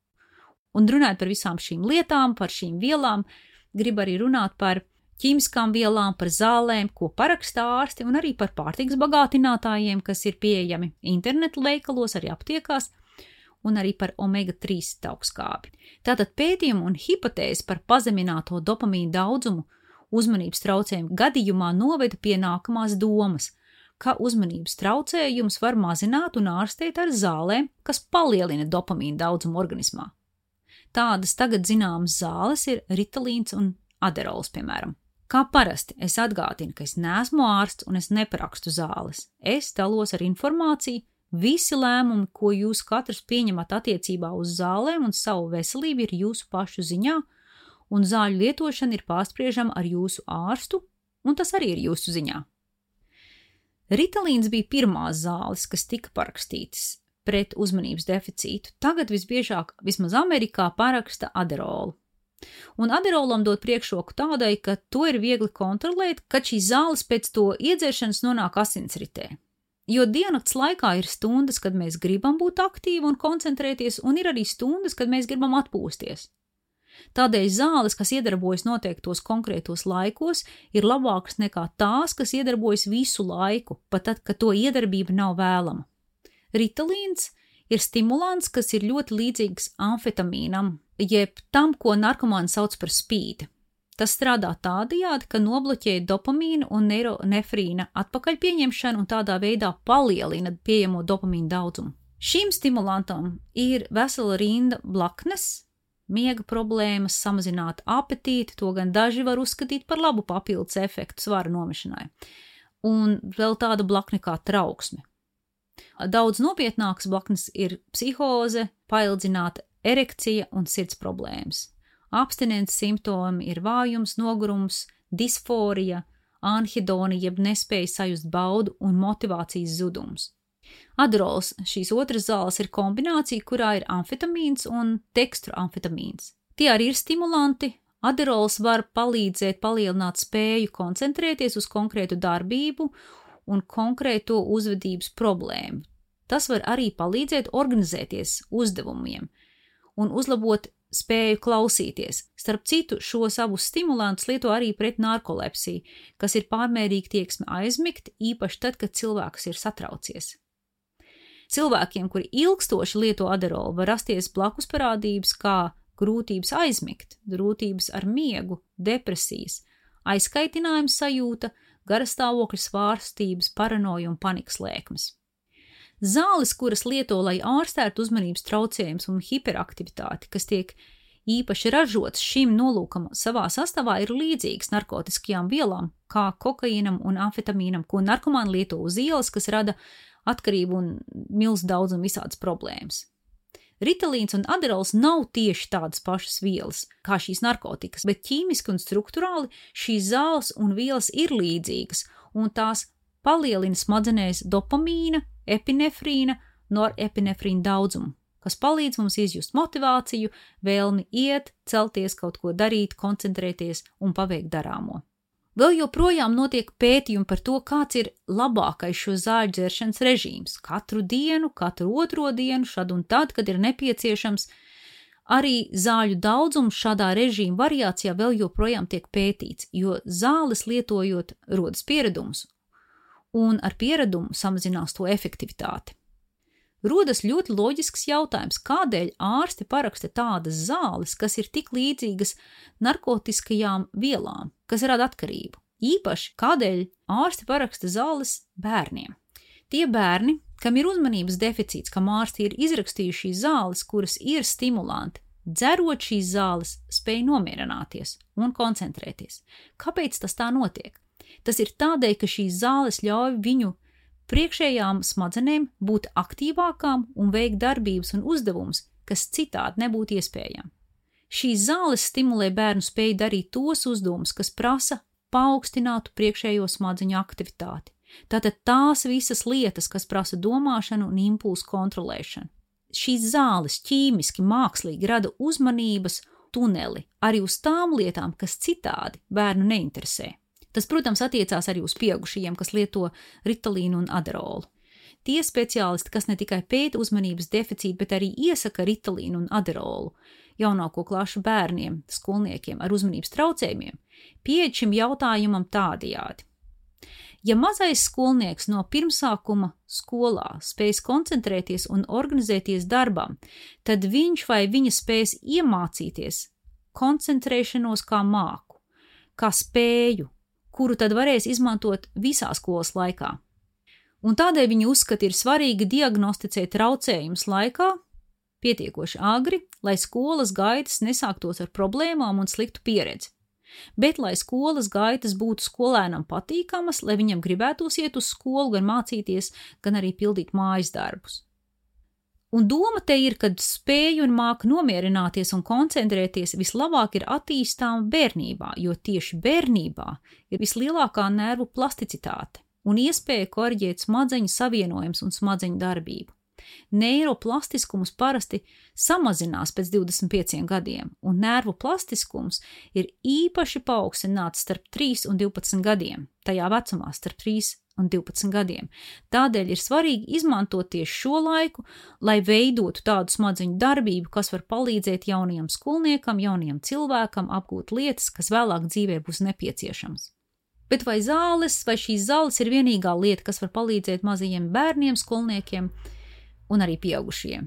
Un runājot par visām šīm lietām, par šīm vielām, gribu arī runāt par ķīmiskām vielām, par zālēm, ko paraksta ārsti, un arī par pārtikas bagātinātājiem, kas ir pieejami internetu veikalos, arī aptiekās, un arī par omega trīs taukskābi. Tātad pētījumi un hipotēzes par pazemināto dopamīna daudzumu uzmanības traucējumu gadījumā noveda pie nākamās domas, ka uzmanības traucējums var mazināt un ārstēt ar zālēm, kas palielina dopamīna daudzumu organismā. Tādas tagad zināmas zāles ir ritalīns un aderols, piemēram. Kā parasti, es atgādinu, ka es neesmu ārsts un es neparakstu zāles. Es dalos ar informāciju, visi lēmumi, ko jūs katrs pieņemat attiecībā uz zālēm un savu veselību, ir jūsu pašu ziņā, un zāļu lietošana ir pārspriežama ar jūsu ārstu, un tas arī ir jūsu ziņā. Ritalīns bija pirmās zāles, kas tika parakstītas pret uzmanības deficītu. Tagad visbiežāk, vismaz Amerikā, paraksta aderolu. Un aderolam dod priekšroku tādai, ka to ir viegli kontrolēt, kad šīs zāles pēc to iedzeršanas nonāk asinsritē. Jo diennakts laikā ir stundas, kad mēs gribam būt aktīvi un koncentrēties, un ir arī stundas, kad mēs gribam atpūsties. Tādēļ zāles, kas iedarbojas noteiktos konkrētos laikos, ir labākas nekā tās, kas iedarbojas visu laiku, pat tad, kad to iedarbība nav vēlama. Ritalīns ir stimulants, kas ir ļoti līdzīgs amfetamīnam, jeb tam, ko narkomāni sauc par spīdi. Tas strādā tādējādi, ka nobloķē dopamīna un neironefrīna atpakaļ pieņemšanu un tādā veidā palielina pieejamo dopamīna daudzumu. Šim stimulantam ir vesela rinda blaknes, miega problēmas, samazināt apetīti, to gan daži var uzskatīt par labu papildus efektu svara nomešanai, un vēl tāda blakne kā trauksme. Daudz nopietnākas blaknes ir psihoze, paildzināta erekcija un sirds problēmas. Abstinences simptomi ir vājums, nogurums, disforija, anhedonija, jeb nespēja sajust baudu un motivācijas zudums. Aderols, šīs otras zāles, ir kombinācija, kurā ir amfetamīns un tekstramfetamīns. Tie arī ir stimulanti. Aderols var palīdzēt palielināt spēju koncentrēties uz konkrētu darbību un konkrēto uzvedības problēmu. Tas var arī palīdzēt organizēties uzdevumiem un uzlabot spēju klausīties. Starp citu, šos abus stimulantus lieto arī pret narkolepsiju, kas ir pārmērīga tieksme aizmigt, īpaši tad, kad cilvēks ir satraucies. Cilvēkiem, kuri ilgstoši lieto aderolu, var rasties blakus parādības kā grūtības aizmigt, grūtības ar miegu, depresijas, aizkaitinājuma sajūta, garastāvokļa svārstības, paranoja un panikas lēkmes. Zāles, kuras lieto, lai ārstētu uzmanības traucējumus un hiperaktivitāti, kas tiek īpaši ražotas šim nolūkam savā sastāvā, ir līdzīgas narkotiskajām vielām, kā kokaīnam un amfetamīnam, ko narkomāni lieto uz ielas, kas rada atkarību un milz daudz un visādas problēmas. Ritalīns un aderols nav tieši tādas pašas vielas kā šīs narkotikas, bet ķīmiski un strukturāli šīs zāles un vielas ir līdzīgas, un tās palielina smadzenēs dopamīna, epinefrīna, norepinefrīna daudzumu, kas palīdz mums izjust motivāciju, vēlmi iet, celties, kaut ko darīt, koncentrēties un paveikt darāmo. Vēl joprojām notiek pētījumi par to, kāds ir labākais šo zāļu dzeršanas režīms. Katru dienu, katru otro dienu, šad un tad, kad ir nepieciešams. Arī zāļu daudzums šādā režīma variācijā vēl joprojām tiek pētīts, jo zāles lietojot rodas pieredums, un ar pieredumu samazinās to efektivitāti. Rodas ļoti loģisks jautājums, kādēļ ārsti paraksta tādas zāles, kas ir tik līdzīgas narkotiskajām vielām, kas rada atkarību. Īpaši, kādēļ ārsti paraksta zāles bērniem. Tie bērni, kam ir uzmanības deficīts, kam ārsti ir izrakstījuši šīs zāles, kuras ir stimulanti, dzerot šīs zāles, spēj nomierināties un koncentrēties. Kāpēc tas tā notiek? Tas ir tādēļ, ka šīs zāles ļauj viņu priekšējām smadzenēm būt aktīvākām un veikt darbības un uzdevumus, kas citādi nebūtu iespējami. Šīs zāles stimulē bērnu spēju darīt tos uzdevumus, kas prasa paaugstinātu priekšējo smadzeņu aktivitāti. Tātad tās visas lietas, kas prasa domāšanu un impulsu kontrolēšanu. Šīs zāles ķīmiski, mākslīgi rada uzmanības tuneli arī uz tām lietām, kas citādi bērnu neinteresē. Tas, protams, attiecās arī uz pieaugušajiem, kas lieto ritalīnu un aderolu. Tie speciālisti, kas ne tikai pēta uzmanības deficītu, bet arī iesaka ritalīnu un aderolu jaunāko klašu bērniem, skolniekiem ar uzmanības traucējumiem, pieeja šim jautājumam tādajādi. Ja mazais skolnieks no pirmsākuma skolā spējas koncentrēties un organizēties darbam, tad viņš vai viņa spēs iemācīties koncentrēšanos kā māku, kā spēju, kuru tad varēs izmantot visā skolas laikā. Un tādēļ viņi uzskata ir svarīgi diagnosticēt traucējumus laikā, pietiekoši agri, lai skolas gaitas nesāktos ar problēmām un sliktu pieredzi. Bet, lai skolas gaitas būtu skolēnam patīkamas, lai viņam gribētos iet uz skolu, gan mācīties, gan arī pildīt mājas darbus. Un doma te ir, kad spēju un māka nomierināties un koncentrēties vislabāk ir attīstāma bērnībā, jo tieši bērnībā ir vislielākā nervu plasticitāte un iespēja koriģēt smadzeņu savienojums un smadzeņu darbību. Neiroplastiskums parasti samazinās pēc divdesmit pieciem gadiem, un nervu plastiskums ir īpaši paaugstināts starp trīs un divpadsmit gadiem, tajā vecumā starp trīs un divpadsmit gadiem. Tādēļ ir svarīgi izmantot tieši šo laiku, lai veidotu tādu smadzeņu darbību, kas var palīdzēt jaunajam skolniekam, jaunajam cilvēkam apgūt lietas, kas vēlāk dzīvē būs nepieciešamas. Bet vai zāles, vai šīs zāles ir vienīgā lieta, kas var palīdzēt mazajiem bērniem, skolniekiem un arī pieaugušiem?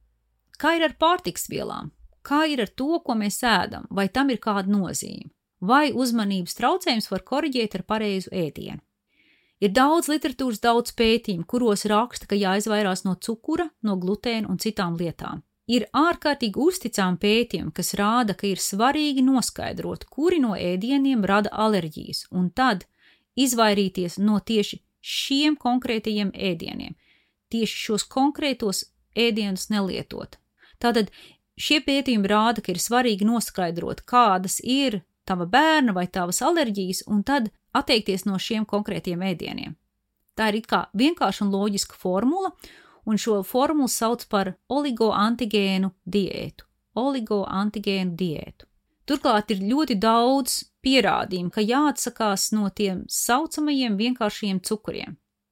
Kā ir ar pārtikas vielām? Kā ir ar to, ko mēs ēdam? Vai tam ir kāda nozīme? Vai uzmanības traucējums var koriģēt ar pareizu ēdienu? Ir daudz literatūras, daudz pētījumu, kuros raksta, ka jāizvairās no cukura, no glutēna un citām lietām. Ir ārkārtīgi uzticami pētījumi, kas rāda, ka ir svarīgi noskaidrot, kuri no ēdieniem rada alerģijas, un tad izvairīties no tieši šiem konkrētajiem ēdieniem, tieši šos konkrētos ēdienus nelietot. Tātad šie pētījumi rāda, ka ir svarīgi noskaidrot, kādas ir tava bērna vai tavas alerģijas, un tad atteikties no šiem konkrētiem ēdieniem. Tā ir it kā vienkārša un loģiska formula, un šo formulu sauc par oligoantigēnu diētu. Oligoantigēnu diētu. Turklāt ir ļoti daudz pierādījumu, ka jāatsakās no tiem saucamajiem vienkāršajiem cukuriem.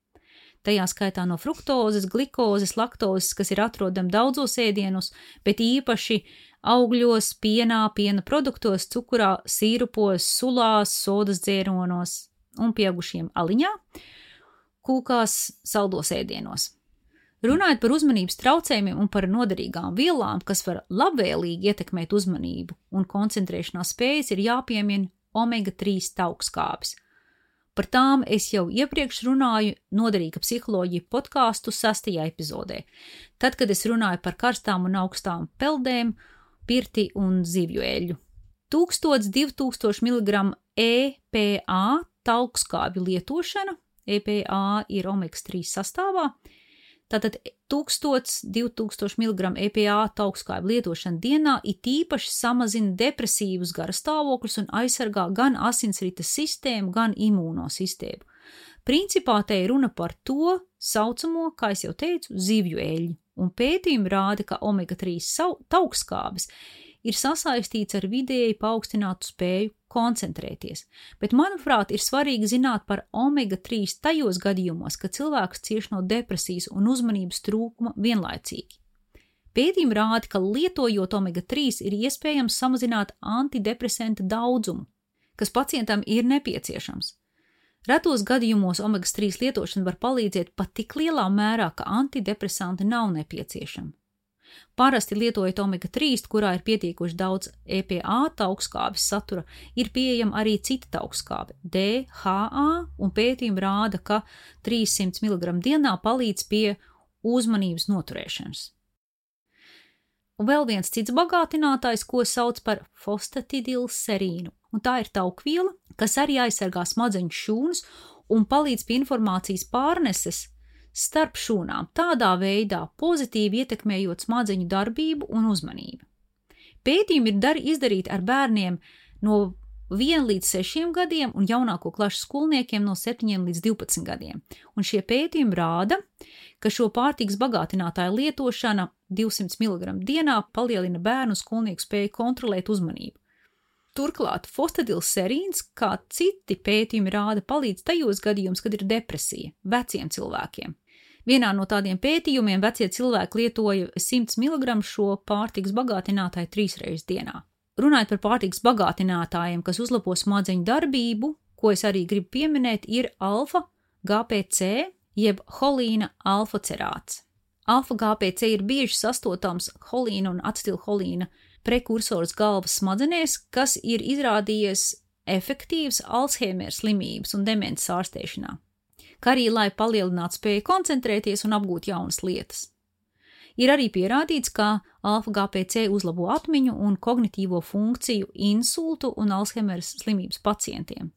tajā skaitā no fruktozes, glikozes, laktozes, kas ir atrodami daudzos ēdienos, bet īpaši augļos, pienā, piena produktos, cukurā, sīrupos, sulās, sodas dzēronos un pieaugušiem aliņā, kūkās, saldos ēdienos. Runājot par uzmanības traucējumiem un par noderīgām vielām, kas var labvēlīgi ietekmēt uzmanību un koncentrēšanās spējas, ir jāpiemina omega trīs taukskābes. Par tām es jau iepriekš runāju Noderīga psiholoģija podkāstu sastajā epizodē, tad, kad es runāju par karstām un augstām peldēm, pirti un zivju eļļu. tūkstoš divi tūkstoši miligramu E P A taukskābju lietošana, E P A ir omega trīs sastāvā, tātad tūkstoš divi tūkstoši miligramu E P A taukskābju lietošana dienā it īpaši samazina depresīvus garastāvokļus un aizsargā gan asinsrites sistēmu, gan imūno sistēmu. Principā te ir runa par to saucamo, kā es jau teicu, zivju eļļu, un pētījumi rāda, ka omega trīs taukskābes ir sasaistīts ar vidēji paaugstinātu spēju koncentrēties, bet, manuprāt, ir svarīgi zināt par omega trīs tajos gadījumos, ka cilvēks cieš no depresijas un uzmanības trūkuma vienlaicīgi. Pētījumi rāda, ka lietojot omega trīs ir iespējams samazināt antidepresenta daudzumu, kas pacientam ir nepieciešams. Retos gadījumos omega trīs lietošana var palīdzēt pat tik lielā mērā, ka antidepresanti nav nepieciešami. Parasti lietojot omega trīs, kurā ir pietiekoši daudz E P A taukskābes satura, ir pieejama arī cita taukskābe, D H A, un pētījumi rāda, ka trīssimti miligramu dienā palīdz pie uzmanības noturēšanas. Un vēl viens cits bagātinātājs, ko sauc par fosfatidilserīnu, un tā ir taukviela, kas arī aizsargā smadzeņu šūnas un palīdz pie informācijas pārneses starp šūnām, tādā veidā pozitīvi ietekmējot smadzeņu darbību un uzmanību. Pētījumi ir dar, izdarīti ar bērniem no viena līdz sešiem gadiem un jaunāko klašu skolniekiem no septiņiem līdz divpadsmit gadiem, un šie pētījumi rāda, ka šo pārtikas bagātinātāju lietošana divsimt miligramu dienā palielina bērnu skolnieku spēju kontrolēt uzmanību. Turklāt fosfatidilserīns, kā citi pētījumi rāda, palīdz tajos gadījumos, kad ir depresija veciem cilvēkiem. Vienā no tādiem pētījumiem vecie cilvēki lietoja simt miligramu šo pārtikas bagātinātāju trīs reizes dienā. Runājot par pārtikas bagātinātājiem, kas uzlabo smadzeņu darbību, ko es arī gribu pieminēt, ir alfa-G P C jeb holīna alfacerāts. Alfa-G P C ir bieži sastotams holīna un acetilholīna prekursors galvas smadzenēs, kas ir izrādījies efektīvs Alzheimera slimības un demences ārstēšanā, kā arī lai palielinātu spēju koncentrēties un apgūt jaunas lietas. Ir arī pierādīts, ka alfa-G P C uzlabo atmiņu un kognitīvo funkciju insultu un Alzheimera slimības pacientiem.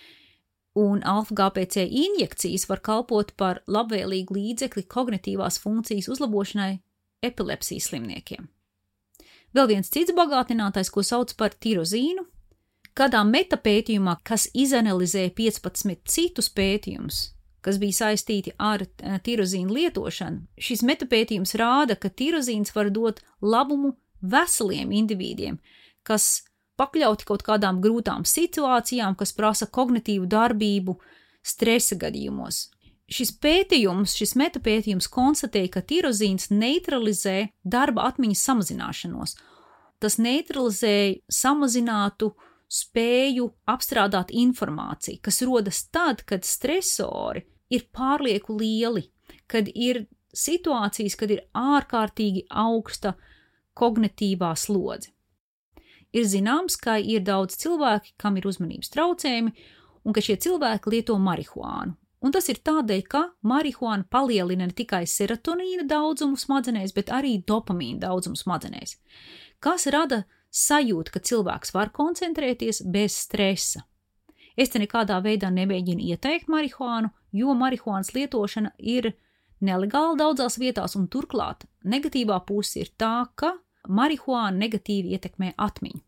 Un alfa-G P C injekcijas var kalpot par labvēlīgu līdzekli kognitīvās funkcijas uzlabošanai epilepsijas slimniekiem. Vēl viens cits bagātinātājs, ko sauc par tirozīnu, kādā metapētījumā, kas izanalizēja piecpadsmit citus pētījumus, kas bija saistīti ar tirozīnu lietošanu, šis metapētījums rāda, ka tirozīns var dot labumu veseliem individiem, kas pakļauti kaut kādām grūtām situācijām, kas prasa kognitīvu darbību stresa gadījumos. Šis pētījums, šis metapētījums konstatēja, ka tirozīns neutralizē darba atmiņas samazināšanos. Tas neutralizēja samazinātu spēju apstrādāt informāciju, kas rodas tad, kad stresori ir pārlieku lieli, kad ir situācijas, kad ir ārkārtīgi augsta kognitīvā slodze. Ir zināms, ka ir daudz cilvēki, kam ir uzmanības traucējumi, un ka šie cilvēki lieto marihuānu. Un tas ir tādēļ, ka marihuāna palielina ne tikai serotonīna daudzumu smadzenēs, bet arī dopamīna daudzumu smadzenēs, kas rada sajūtu, ka cilvēks var koncentrēties bez stresa. Es te nekādā veidā nemēģinu ieteikt marihuānu, jo marihuānas lietošana ir nelegāla daudzās vietās, un turklāt negatīvā puse ir tā, ka marihuāna negatīvi ietekmē atmiņu.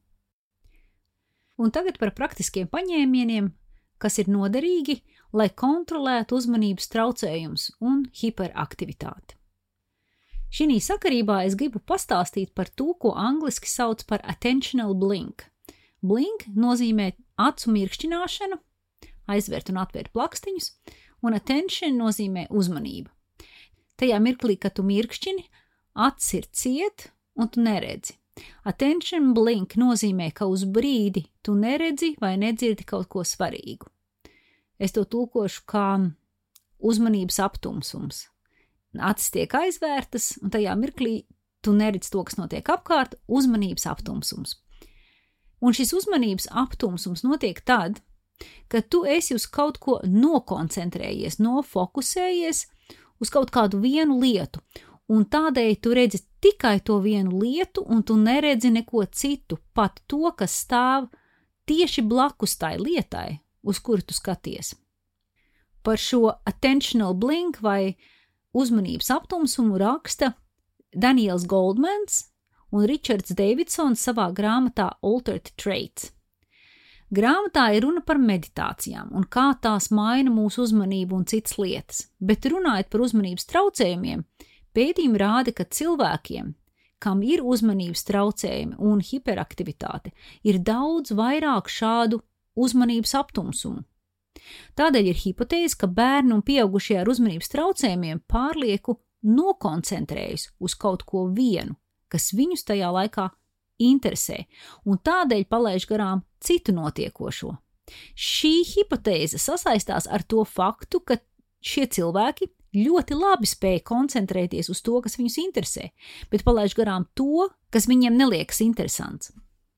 Un tagad par praktiskiem paņēmieniem, kas ir noderīgi, lai kontrolētu uzmanības traucējumus un hiperaktivitāti. Šī sakarībā es gribu pastāstīt par to, ko angliski sauc par attentional blink. Blink nozīmē acu mirkšķināšanu, aizvērt un atvērt plakstiņus, un attention nozīmē uzmanību. Tajā mirklī, kad tu mirkšķini, acis ir ciet un tu neredzi. Attention blink nozīmē, ka uz brīdi tu neredzi vai nedzirdi kaut ko svarīgu. Es to tulkošu kā uzmanības aptumsums. Acis tiek aizvērtas un tajā mirklī tu neredzi to, kas notiek apkārt, uzmanības aptumsums. Un šis uzmanības aptumsums notiek tad, kad tu esi uz kaut ko nokoncentrējies, nofokusējies uz kaut kādu vienu lietu, un tādēļ tu redzi tikai to vienu lietu, un tu neredzi neko citu, pat to, kas stāv tieši blakus tai lietai, uz kuru tu skaties. Par šo attentional blink vai uzmanības aptumsumu raksta Daniels Goldmans un Richards Davidsons savā grāmatā Altered Traits. Grāmatā ir runa par meditācijām un kā tās maina mūsu uzmanību un citas lietas, bet runājot par uzmanības traucējumiem, pētījumi rāda, ka cilvēkiem, kam ir uzmanības traucējumi un hiperaktivitāte, ir daudz vairāk šādu uzmanības aptumsumu. Tādēļ ir hipotēze, ka bērni un pieaugušie ar uzmanības traucējumiem pārlieku nokoncentrējas uz kaut ko vienu, kas viņus tajā laikā interesē, un tādēļ palaiž garām citu notiekošo. Šī hipotēze sasaistās ar to faktu, ka šie cilvēki ļoti labi spēja koncentrēties uz to, kas viņus interesē, bet palaiž garām to, kas viņiem neliekas interesants.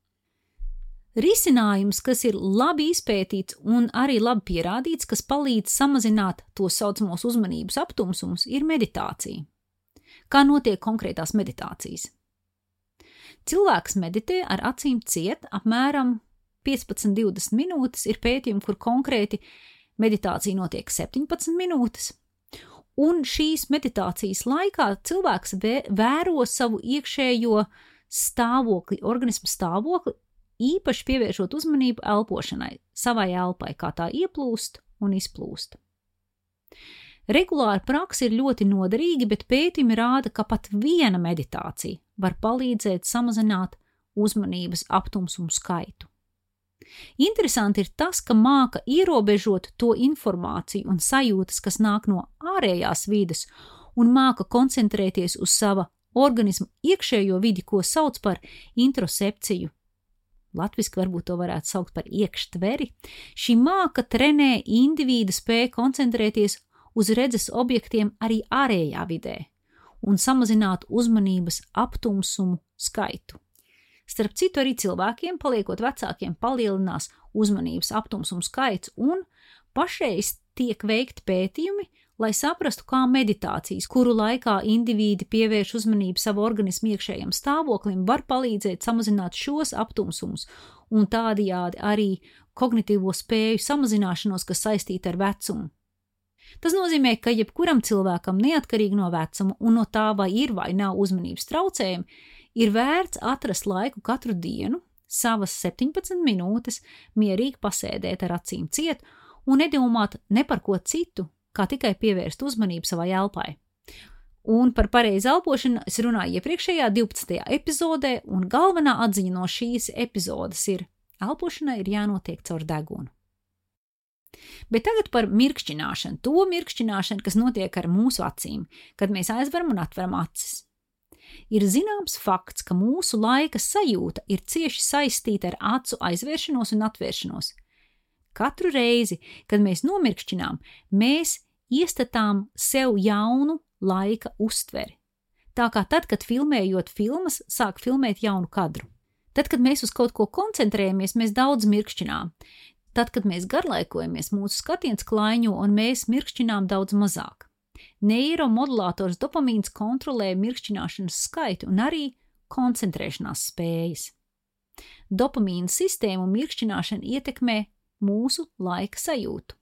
Risinājums, kas ir labi izpētīts un arī labi pierādīts, kas palīdz samazināt to saucamos uzmanības aptumsumus, ir meditācija. Kā notiek konkrētās meditācijas? Cilvēks meditē ar acīm ciet apmēram piecpadsmit līdz divdesmit minūtes, ir pētījumi, kur konkrēti meditācija notiek septiņpadsmit minūtes, un šīs meditācijas laikā cilvēks vēro savu iekšējo stāvokli, organismu stāvokli, īpaši pievēršot uzmanību elpošanai, savai elpai, kā tā ieplūst un izplūst. Regulāra praksa ir ļoti noderīga, bet pētījumi rāda, ka pat viena meditācija var palīdzēt samazināt uzmanības aptumsumu skaitu. Interesanti ir tas, ka māka ierobežot to informāciju un sajūtas, kas nāk no ārējās vides, un māka koncentrēties uz sava organismu iekšējo vidi, ko sauc par introsepciju. Latviski varbūt to varētu saukt par iekštveri. Šī māka trenē indivīda spēju koncentrēties uz redzes objektiem arī ārējā vidē un samazināt uzmanības aptumsumu skaitu. Starp citu, arī cilvēkiem, paliekot vecākiem, palielinās uzmanības aptumsumu skaits, un pašreiz tiek veikti pētījumi, lai saprastu, kā meditācijas, kuru laikā indivīdi pievērš uzmanību savu organismu iekšējam stāvoklim, var palīdzēt samazināt šos aptumsumus un tādējādi arī kognitīvo spēju samazināšanos, kas saistīta ar vecumu. Tas nozīmē, ka jebkuram cilvēkam, neatkarīgi no vecuma un no tā, vai ir vai nav uzmanības traucējumi, ir vērts atrast laiku katru dienu, savas septiņpadsmit minūtes, mierīgi pasēdēt ar acīm ciet un nedomāt ne par ko citu, kā tikai pievērst uzmanību savai elpai. Un par pareizu elpošanu es runāju iepriekšējā divpadsmitajā epizodē, un galvenā atziņa no šīs epizodes ir: elpošanai ir jānotiek caur degunu. Bet tagad par mirkšķināšanu, to mirkšķināšanu, kas notiek ar mūsu acīm, kad mēs aizveram un atveram acis. Ir zināms fakts, ka mūsu laika sajūta ir cieši saistīta ar acu aizvēršanos un atvēršanos. Katru reizi, kad mēs nomirkšķinām, mēs iestatām sev jaunu laika uztveri. Tā kā tad, kad filmējot filmas, sāk filmēt jaunu kadru. Tad, kad mēs uz kaut ko koncentrējamies, mēs daudz mirkšķinām. Tad, kad mēs garlaikojamies, mūsu skatiens klaiņo un mēs mirkšķinām daudz mazāk. Neiromodulātors dopamīns kontrolē mirkšķināšanas skaitu un arī koncentrēšanās spējas. Dopamīna sistēmu mirkšķināšana ietekmē mūsu laika sajūtu.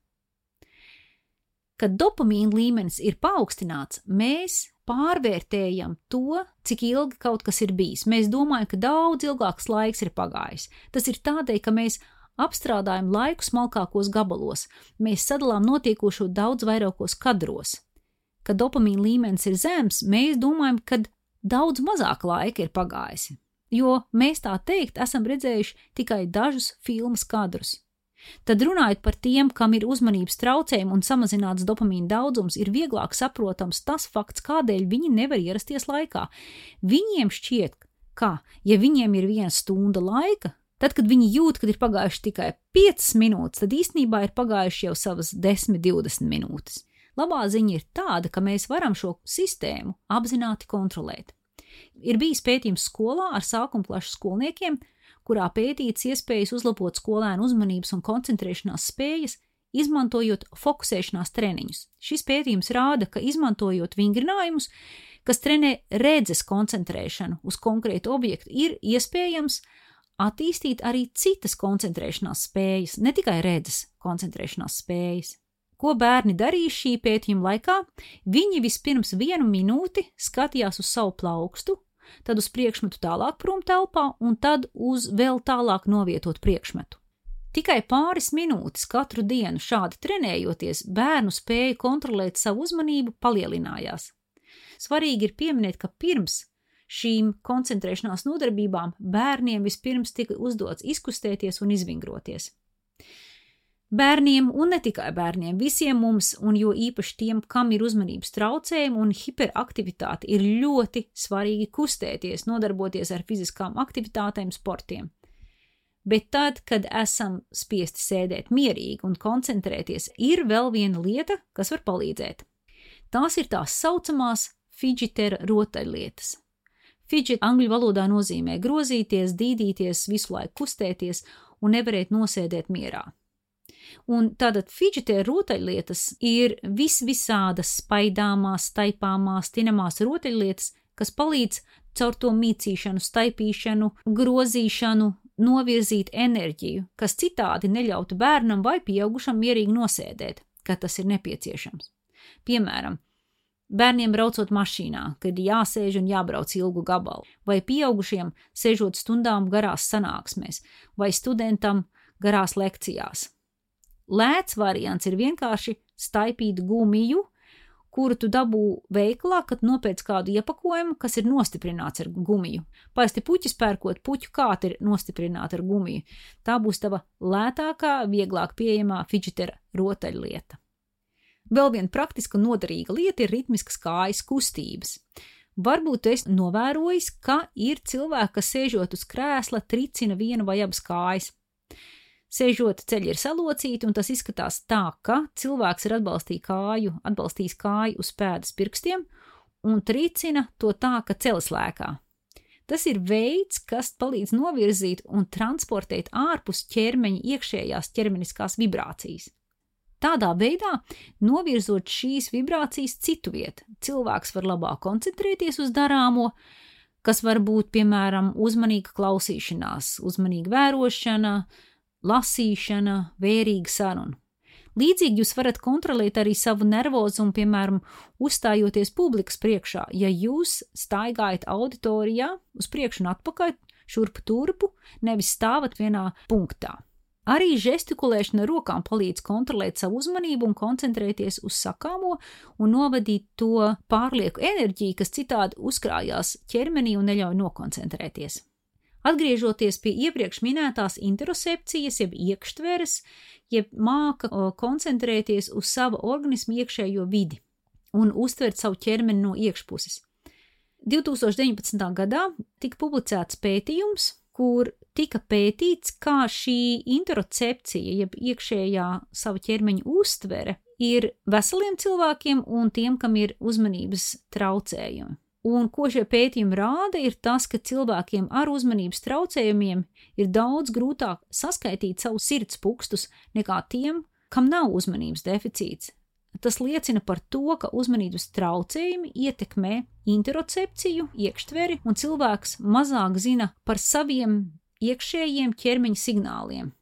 Kad dopamīna līmenis ir paaugstināts, mēs pārvērtējam to, cik ilgi kaut kas ir bijis. Mēs domājam, ka daudz ilgāks laiks ir pagājis. Tas ir tādēļ, ka mēs apstrādājam laiku smalkākos gabalos. Mēs sadalām notiekošo daudz vairākos kadros. Kad dopamīna līmenis ir zems, mēs domājam, ka daudz mazāk laika ir pagājis, jo mēs tā teikt esam redzējuši tikai dažus filmas kadrus. Tad runājot par tiem, kam ir uzmanības traucējumi un samazināts dopamīna daudzums, ir vieglāk saprotams tas fakts, kādēļ viņi nevar ierasties laikā. Viņiem šķiet, ka, ja viņiem ir viena stunda laika, tad, kad viņi jūt, kad ir pagājuši tikai piecas minūtes, tad īstenībā ir pagājuši jau savas desmit, divdesmit minūtes. Labā ziņa ir tāda, ka mēs varam šo sistēmu apzināti kontrolēt. Ir bijis pētījums skolā ar sākumklašu skolniekiem, kurā pētīts iespējas uzlabot skolēnu uzmanības un koncentrēšanās spējas, izmantojot fokusēšanās treniņus. Šis pētījums rāda, ka izmantojot vingrinājumus, kas trenē redzes koncentrēšanu uz konkrētu objektu, ir iespējams attīstīt arī citas koncentrēšanās spējas, ne tikai redzes koncentrēšanās spējas. Ko bērni darīja šī pētījuma laikā? Viņi vispirms vienu minūti skatījās uz savu plaukstu, tad uz priekšmetu tālāk prom telpā un tad uz vēl tālāk novietot priekšmetu. Tikai pāris minūtes katru dienu šādi trenējoties, bērnu spēja kontrolēt savu uzmanību palielinājās. Svarīgi ir pieminēt, ka pirms šīm koncentrēšanās nodarbībām bērniem vispirms tika uzdots izkustēties un izvingroties. Bērniem un ne tikai bērniem, visiem mums, un jo īpaši tiem, kam ir uzmanības traucējumi un hiperaktivitāte, ir ļoti svarīgi kustēties, nodarboties ar fiziskām aktivitātēm, sportiem. Bet tad, kad esam spiesti sēdēt mierīgi un koncentrēties, ir vēl viena lieta, kas var palīdzēt. Tās ir tās saucamās fidžetera rotaļlietas. Fidžet angļu valodā nozīmē grozīties, dīdīties, visu laiku kustēties un nevarēt nosēdēt mierā. Un tātad fidžetera rotaļlietas ir visvisādas spaidāmās, staipāmās, tinamās rotaļlietas, kas palīdz caur to mīcīšanu, staipīšanu, grozīšanu, novirzīt enerģiju, kas citādi neļautu bērnam vai pieaugušam mierīgi nosēdēt, kad tas ir nepieciešams. Piemēram, bērniem braucot mašīnā, kad jāsēž un jābrauc ilgu gabalu, vai pieaugušiem sēžot stundām garās sanāksmēs, vai studentam garās lekcijās. Lēts variants ir vienkārši staipīt gumiju, kuru tu dabū veikalā, kad nopērc kādu iepakojumu, kas ir nostiprināts ar gumiju. Parasti puķis pērkot, puķu kāta ir nostiprināta ar gumiju. Tā būs tava lētākā, vieglāk pieejamā fidžetera rotaļlieta. Vēl viena praktiska un noderīga lieta ir ritmiskas kājas kustības. Varbūt tu esi novērojis, ka ir cilvēki, kas sēžot uz krēsla, tricina vienu vai abas kājas. Sēžot, ceļi ir salocīti, un tas izskatās tā, ka cilvēks ir atbalstījis kāju, atbalstījis kāju uz pēdas pirkstiem un tricina to tā, ka celis lēkā. Tas ir veids, kas palīdz novirzīt un transportēt ārpus ķermeņa iekšējās ķermeniskās vibrācijas. Tādā veidā, novirzot šīs vibrācijas citu vietu, cilvēks var labāk koncentrēties uz darāmo, kas var būt, piemēram, uzmanīga klausīšanās, uzmanīga vērošana, lasīšana, vērīga saruna. Līdzīgi jūs varat kontrolēt arī savu nervozumu, piemēram, uzstājoties publikas priekšā, ja jūs staigājat auditorijā uz priekšu un atpakaļ, šurpu turpu, nevis stāvat vienā punktā. Arī žestikulēšana ar rokām palīdz kontrolēt savu uzmanību un koncentrēties uz sakāmo un novadīt to pārlieku enerģiju, kas citādi uzkrājās ķermenī un neļauj nokoncentrēties. Atgriežoties pie iepriekš minētās interocepcijas, jeb iekštveres, jeb māka koncentrēties uz sava organisma iekšējo vidi un uztvert savu ķermeni no iekšpuses. divtūkstoš deviņpadsmitā gadā tika publicēts pētījums, kur tika pētīts, kā šī interocepcija, jeb iekšējā sava ķermeņa uztvere, ir veseliem cilvēkiem un tiem, kam ir uzmanības traucējumi. Un ko šie pētījumi rāda, ir tas, ka cilvēkiem ar uzmanības traucējumiem ir daudz grūtāk saskaitīt savus sirds pukstus nekā tiem, kam nav uzmanības deficīts. Tas liecina par to, ka uzmanības traucējumi ietekmē interocepciju, iekštveri, un cilvēks mazāk zina par saviem iekšējiem ķermeņa signāliem.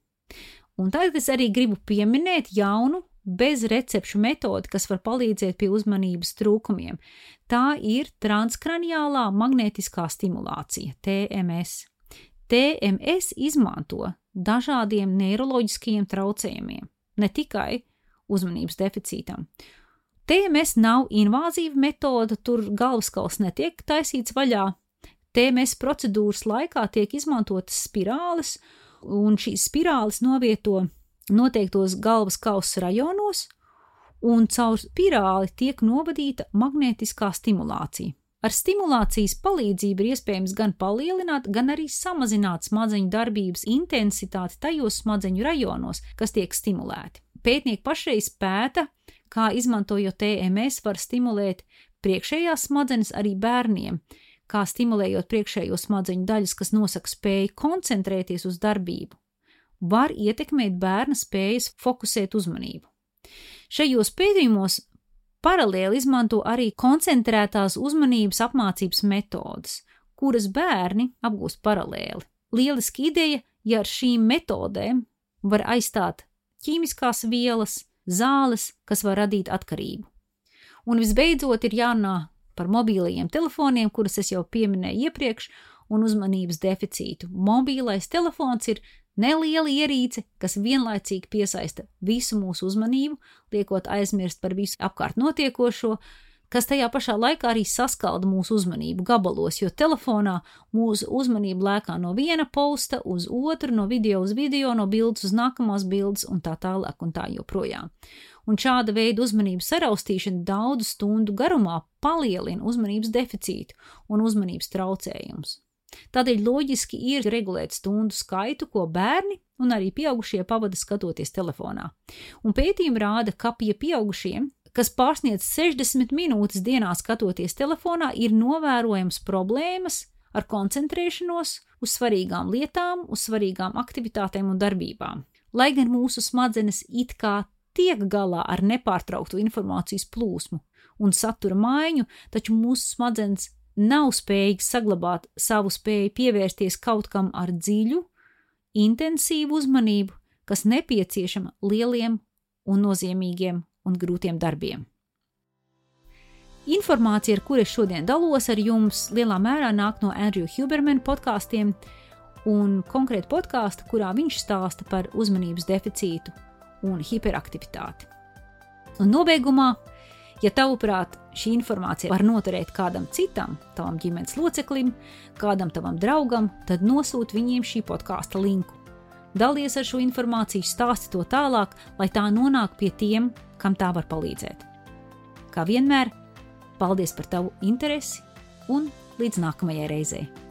Un tagad es arī gribu pieminēt jaunu bez recepšu metodi, kas var palīdzēt pie uzmanības trūkumiem. Tā ir transkraniālā magnētiskā stimulācija, T M S. T M S izmanto dažādiem neiroloģiskajiem traucējumiem, ne tikai uzmanības deficītam. T M S nav invāzīva metode, tur galvaskauls netiek taisīts vaļā. T M S procedūras laikā tiek izmantotas spirāles, un šīs spirāles novieto noteiktos galvas kausa rajonos, un caur spirāli tiek novadīta magnētiskā stimulācija. Ar stimulācijas palīdzību ir iespējams gan palielināt, gan arī samazināt smadzeņu darbības intensitāti tajos smadzeņu rajonos, kas tiek stimulēti. Pētnieki pašreiz pēta, kā izmantojot T M S var stimulēt priekšējās smadzenes arī bērniem, kā stimulējot priekšējo smadzeņu daļas, kas nosaka spēju koncentrēties uz darbību, var ietekmēt bērna spējas fokusēt uzmanību. Šajos pētījumos paralēli izmanto arī koncentrētās uzmanības apmācības metodes, kuras bērni apgūst paralēli. Lieliski ideja, ja ar šīm metodēm var aizstāt ķīmiskās vielas, zāles, kas var radīt atkarību. Un visbeidzot ir jārunā par mobīlajiem telefoniem, kurus es jau pieminēju iepriekš, un uzmanības deficītu. Mobīlais telefons ir neliela ierīce, kas vienlaicīgi piesaista visu mūsu uzmanību, liekot aizmirst par visu apkārt notiekošo, kas tajā pašā laikā arī saskalda mūsu uzmanību gabalos, jo telefonā mūsu uzmanība lēkā no viena posta uz otru, no video uz video, no bildes uz nākamās bildes un tā tālāk un tā joprojām. Un šāda veida uzmanības saraustīšana daudzu stundu garumā palielina uzmanības deficītu un uzmanības traucējumus. Tādēļ loģiski ir regulēt stundu skaitu, ko bērni un arī pieaugušie pavada skatoties telefonā. Un pētījumi rāda, ka pie pieaugušiem, kas pārsniedz sešdesmit minūtes dienā skatoties telefonā, ir novērojams problēmas ar koncentrēšanos uz svarīgām lietām, uz svarīgām aktivitātēm un darbībām. Lai gan mūsu smadzenes it kā tiek galā ar nepārtrauktu informācijas plūsmu un satura maiņu, taču mūsu smadzenes nav spējīgi saglabāt savu spēju pievērsties kaut kam ar dziļu, intensīvu uzmanību, kas nepieciešama lieliem un nozīmīgiem un grūtiem darbiem. Informācija, ar kuru es šodien dalos ar jums, lielā mērā nāk no Andrew Huberman podkāstiem un konkrēti podkāsta, kurā viņš stāsta par uzmanības deficītu un hiperaktivitāti. Un nobeigumā, ja tavuprāt šī informācija var noderēt kādam citam, tavam ģimenes loceklim, kādam tavam draugam, tad nosūt viņiem šī podkāsta linku. Dalies ar šo informāciju, stāsti to tālāk, lai tā nonāk pie tiem, kam tā var palīdzēt. Kā vienmēr, paldies par tavu interesi un līdz nākamajai reizei!